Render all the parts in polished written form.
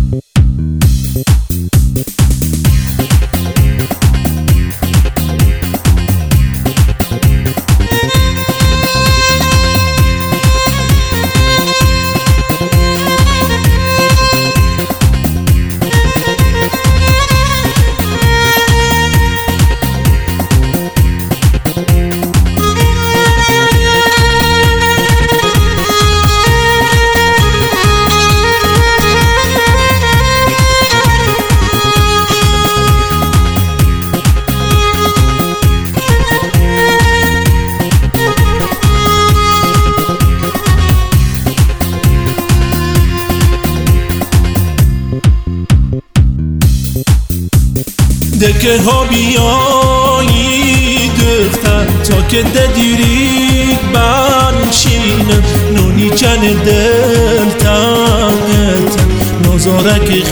دکه ها بیایی دختر تا که ددیرید بنشینم نونی چن دل تنت نازارک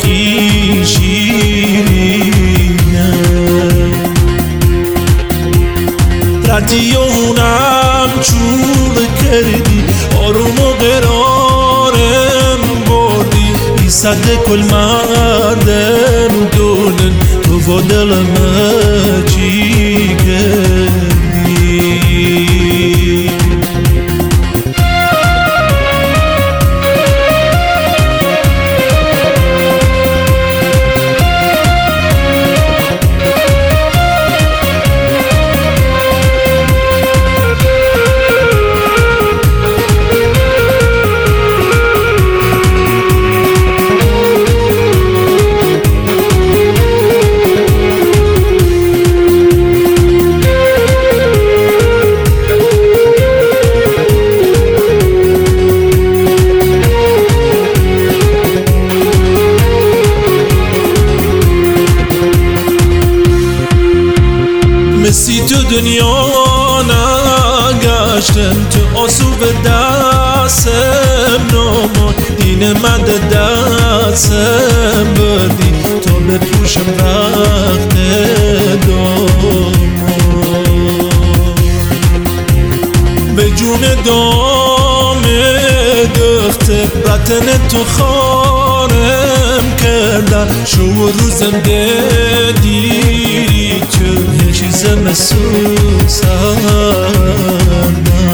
خیشیرینه ردیونم چور کردی آروم و قرارم بردی ای صد کل مردن دولن تو با دلم چی کردی مسی تو دنیا نگشتم تو آسوب دستم نمان دین من دستم بردی تا بپوشم وقت دامان به جون دام دخته بطن تو خانم کردن شو روزم دیدی تو چیزم سوزم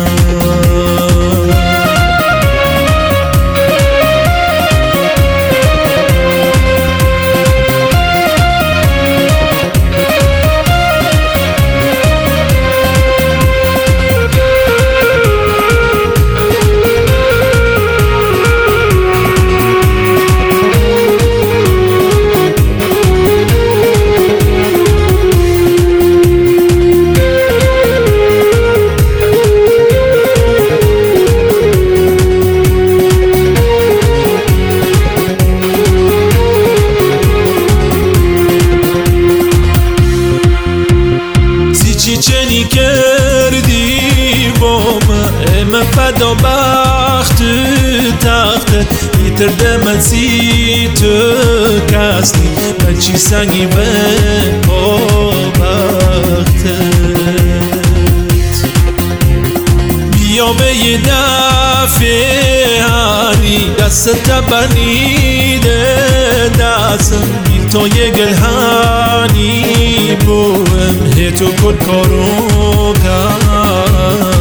چنی کردی با من فدا بخت تخت بیترده من سی تو کسنی من چی سنگی به پا بختت بیا به یه دفعه هنی دست تبنیده دستم بیر تا یه گلهانی بوم هی تو کل کارو کرد